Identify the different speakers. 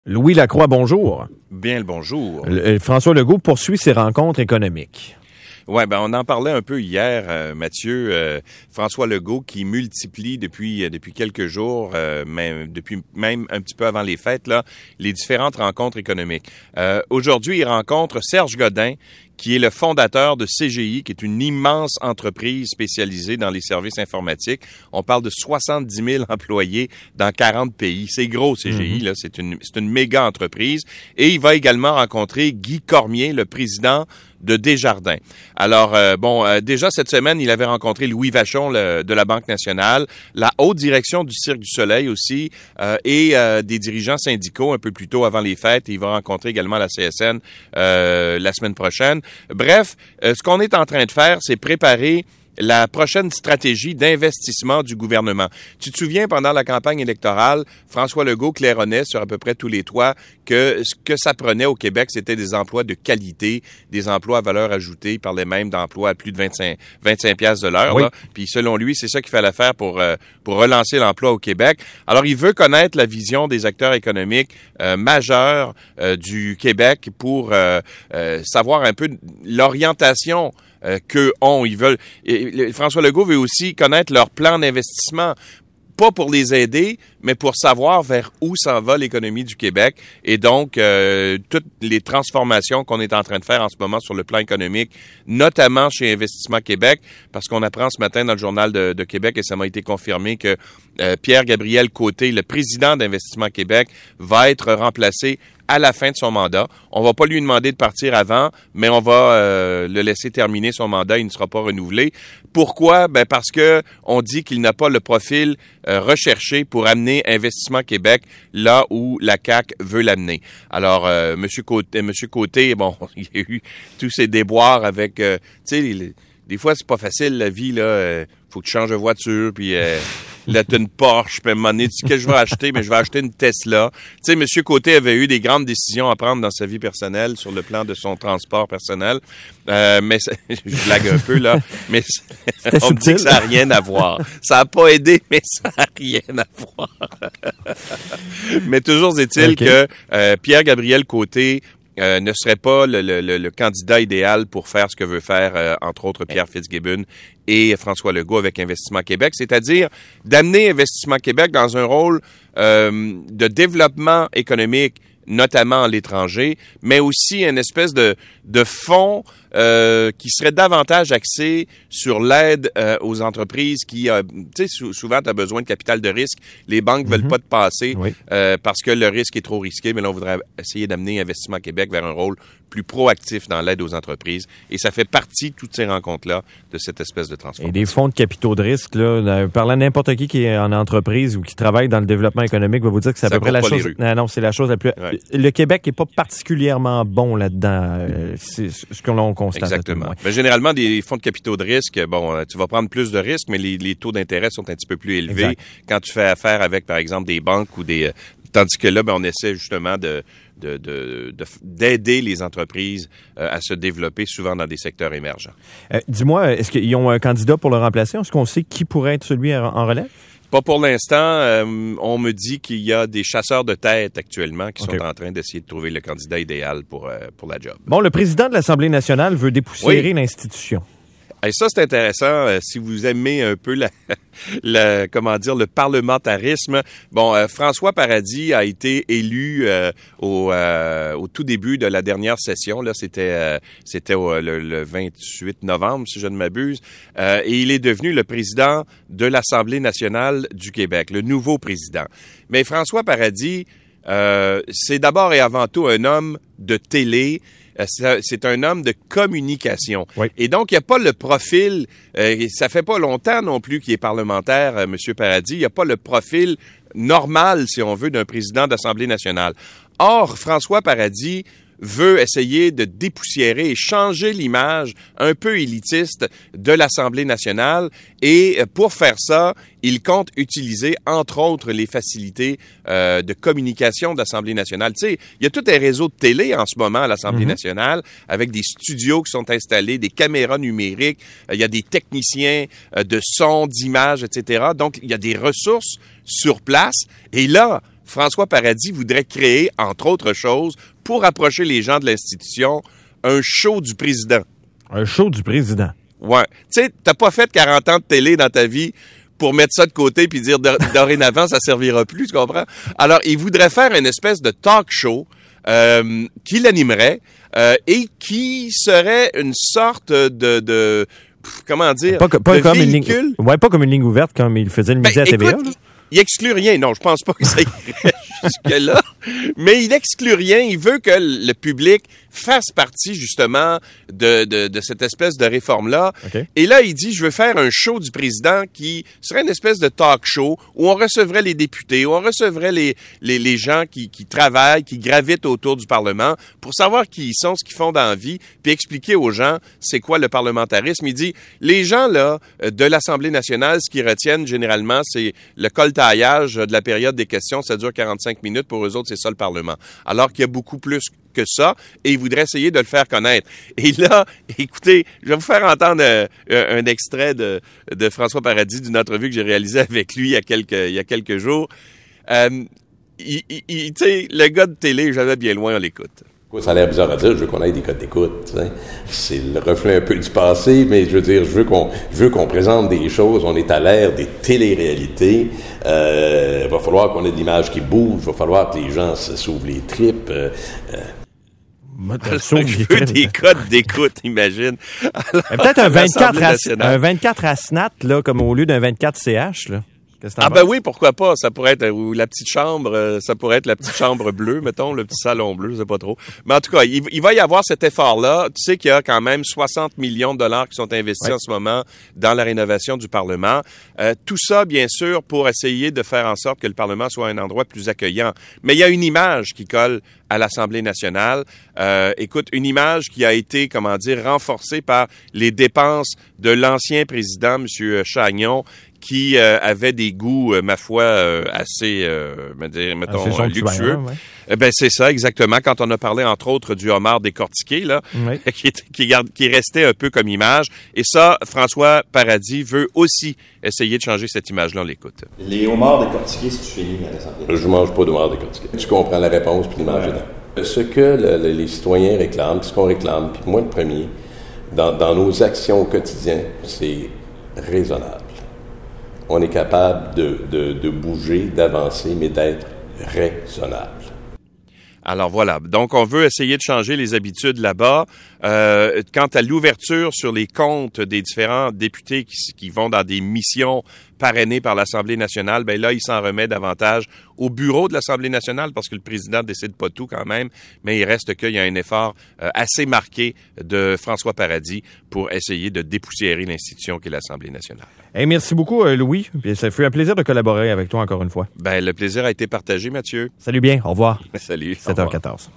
Speaker 1: Louis Lacroix, bonjour.
Speaker 2: Bien le bonjour.
Speaker 1: François Legault poursuit ses rencontres économiques.
Speaker 2: Ouais, on en parlait un peu hier, Mathieu. François Legault qui multiplie depuis quelques jours, depuis même un petit peu avant les fêtes, là, les différentes rencontres économiques. Aujourd'hui, il rencontre Serge Godin, qui est le fondateur de CGI, qui est une immense entreprise spécialisée dans les services informatiques. On parle de 70 000 employés dans 40 pays. C'est gros, CGI, là. C'est une méga entreprise. Et il va également rencontrer Guy Cormier, le président de Desjardins. Alors, déjà cette semaine, il avait rencontré Louis Vachon de la Banque nationale, la haute direction du Cirque du Soleil aussi, et des dirigeants syndicaux un peu plus tôt avant les fêtes. Il va rencontrer également la CSN la semaine prochaine. Bref, ce qu'on est en train de faire, c'est préparer la prochaine stratégie d'investissement du gouvernement. Tu te souviens, pendant la campagne électorale, François Legault claironnait sur à peu près tous les toits que ce que ça prenait au Québec, c'était des emplois de qualité, des emplois à valeur ajoutée. Il parlait même d'emplois à plus de 25 piastres de l'heure. Oui. Là. Puis selon lui, c'est ça qu'il fallait faire pour relancer l'emploi au Québec. Alors, il veut connaître la vision des acteurs économiques majeurs du Québec pour savoir un peu l'orientation ils veulent. François Legault veut aussi connaître leur plan d'investissement, pas pour les aider, mais pour savoir vers où s'en va l'économie du Québec. Et donc, toutes les transformations qu'on est en train de faire en ce moment sur le plan économique, notamment chez Investissement Québec, parce qu'on apprend ce matin dans le Journal de Québec, et ça m'a été confirmé que Pierre-Gabriel Côté, le président d'Investissement Québec, va être remplacé à la fin de son mandat. On va pas lui demander de partir avant, mais on va le laisser terminer son mandat. Il ne sera pas renouvelé. Pourquoi? Parce que on dit qu'il n'a pas le profil recherché pour amener Investissement Québec là où la CAQ veut l'amener. Alors, Monsieur Côté, bon, il y a eu tous ces déboires avec, tu sais, des fois c'est pas facile la vie là. Faut que tu changes de voiture, puis là, t'as une Porsche, puis à un moment donné, tu dis, qu'est-ce que je vais acheter? Mais je vais acheter une Tesla. Tu sais, M. Côté avait eu des grandes décisions à prendre dans sa vie personnelle sur le plan de son transport personnel. Mais je blague un peu, là. Mais on me dit que ça n'a rien à voir. Ça n'a pas aidé, mais ça n'a rien à voir. Mais toujours est-il que Pierre-Gabriel Côté ne serait pas le candidat idéal pour faire ce que veut faire, entre autres, Pierre Fitzgibbon et François Legault avec Investissement Québec, c'est-à-dire d'amener Investissement Québec dans un rôle de développement économique, notamment à l'étranger, mais aussi une espèce de fonds qui serait davantage axé sur l'aide aux entreprises qui, tu sais, souvent, tu as besoin de capital de risque. Les banques veulent pas te passer parce que le risque est trop risqué, mais là, on voudrait essayer d'amener Investissement Québec vers un rôle plus proactif dans l'aide aux entreprises. Et ça fait partie, toutes ces rencontres-là, de cette espèce de transformation. Et
Speaker 1: des fonds de capitaux de risque, là, parlant de n'importe qui est en entreprise ou qui travaille dans le développement économique, va vous dire que c'est à peu près la chose. Non, c'est la chose la plus. Ouais. Le Québec n'est pas particulièrement bon là-dedans. C'est ce que l'on constate.
Speaker 2: Exactement. Mais généralement, des fonds de capitaux de risque, bon, tu vas prendre plus de risques, mais les taux d'intérêt sont un petit peu plus élevés. Exact. Quand tu fais affaire avec, par exemple, des banques ou des. Tandis que là, on essaie justement d'aider les entreprises à se développer, souvent dans des secteurs émergents.
Speaker 1: Dis-moi, est-ce qu'ils ont un candidat pour le remplacer? Est-ce qu'on sait qui pourrait être celui en relève?
Speaker 2: Pas pour l'instant. On me dit qu'il y a des chasseurs de tête actuellement qui sont en train d'essayer de trouver le candidat idéal pour la job.
Speaker 1: Bon, le président de l'Assemblée nationale veut dépoussiérer l'institution.
Speaker 2: Et ça, c'est intéressant. Si vous aimez un peu le parlementarisme. Bon, François Paradis a été élu au tout début de la dernière session. Là, c'était le 28 novembre, si je ne m'abuse. Et il est devenu le président de l'Assemblée nationale du Québec, le nouveau président. Mais François Paradis, c'est d'abord et avant tout un homme de télé. C'est un homme de communication. Oui. Et donc, il n'y a pas le profil, ça fait pas longtemps non plus qu'il est parlementaire, M. Paradis, il n'y a pas le profil normal, si on veut, d'un président d'Assemblée nationale. Or, François Paradis veut essayer de dépoussiérer et changer l'image un peu élitiste de l'Assemblée nationale. Et pour faire ça, il compte utiliser, entre autres, les facilités de communication de l'Assemblée nationale. Tu sais, il y a tout un réseau de télé en ce moment à l'Assemblée nationale, avec des studios qui sont installés, des caméras numériques, il y a des techniciens de son, d'image, etc. Donc, il y a des ressources sur place. Et là, François Paradis voudrait créer, entre autres choses, pour approcher les gens de l'institution, un show du président.
Speaker 1: Un show du président?
Speaker 2: Ouais. Tu sais, t'as pas fait 40 ans de télé dans ta vie pour mettre ça de côté puis dire dorénavant, ça servira plus, tu comprends? Alors, il voudrait faire une espèce de talk show qui l'animerait et qui serait une sorte de comment dire,
Speaker 1: pas comme véhicule. Pas comme une ligne ouverte comme il faisait le midi à TVA.
Speaker 2: Écoute, il exclut rien. Non, je pense pas que ça irait jusque-là. Mais il exclut rien. Il veut que le public fasse partie, justement, de cette espèce de réforme-là.
Speaker 1: Okay.
Speaker 2: Et là, il dit, je veux faire un show du président qui serait une espèce de talk show où on recevrait les députés, où on recevrait les gens qui travaillent, qui gravitent autour du Parlement pour savoir qui ils sont, ce qu'ils font dans la vie, puis expliquer aux gens c'est quoi le parlementarisme. Il dit, les gens, là, de l'Assemblée nationale, ce qu'ils retiennent généralement, c'est le coltaillage de la période des questions. Ça dure 45 minutes. Pour eux autres, c'est ça le Parlement. Alors qu'il y a beaucoup plus que ça, et il voudrait essayer de le faire connaître. Et là, écoutez, je vais vous faire entendre un extrait de François Paradis d'une entrevue que j'ai réalisée avec lui il y a quelques jours. Tu sais, le gars de télé, jamais bien loin, on l'écoute.
Speaker 3: Ça a l'air bizarre à dire, je veux qu'on ait des codes d'écoute. T'sais. C'est le reflet un peu du passé, mais je veux dire, je veux qu'on présente des choses. On est à l'ère des téléréalités. Va falloir qu'on ait de l'image qui bouge. Va falloir que les gens s'ouvrent les tripes.
Speaker 2: Je veux des codes d'écoute, imagine. Alors,
Speaker 1: peut-être un 24 à SNAT, là, comme au lieu d'un 24 CH, là.
Speaker 2: Ben oui, pourquoi pas? Ça pourrait être ou la petite chambre, ça pourrait être la petite chambre bleue, mettons, le petit salon bleu, je sais pas trop. Mais en tout cas, il va y avoir cet effort-là. Tu sais qu'il y a quand même 60 millions de dollars qui sont investis en ce moment dans la rénovation du Parlement. Tout ça, bien sûr, pour essayer de faire en sorte que le Parlement soit un endroit plus accueillant. Mais il y a une image qui colle à l'Assemblée nationale. Écoute, une image qui a été, renforcée par les dépenses de l'ancien président, M. Chagnon, qui avait des goûts, ma foi, assez luxueux. Ben c'est ça, exactement. Quand on a parlé, entre autres, du homard décortiqué, là, qui restait un peu comme image. Et ça, François Paradis veut aussi essayer de changer cette image-là. On l'écoute.
Speaker 4: Les homards décortiqués, c'est fini à l'Assemblée?
Speaker 3: Je mange pas d'homards décortiqués. Tu comprends la réponse, puis les manger dedans. Ce que les citoyens réclament, ce qu'on réclame, puis moi le premier, dans nos actions au quotidien, c'est raisonnable. On est capable de bouger, d'avancer, mais d'être raisonnable.
Speaker 2: Alors voilà, donc on veut essayer de changer les habitudes là-bas. Quant à l'ouverture sur les comptes des différents députés qui vont dans des missions parrainées par l'Assemblée nationale, ben là, il s'en remet davantage au bureau de l'Assemblée nationale parce que le président décide pas tout quand même, mais il reste qu'il y a un effort assez marqué de François Paradis pour essayer de dépoussiérer l'institution qu'est l'Assemblée nationale.
Speaker 1: Hey, merci beaucoup, Louis. Ça fait un plaisir de collaborer avec toi encore une fois.
Speaker 2: Ben, le plaisir a été partagé, Mathieu.
Speaker 1: Salut bien, au revoir.
Speaker 2: Salut.
Speaker 1: 7h14.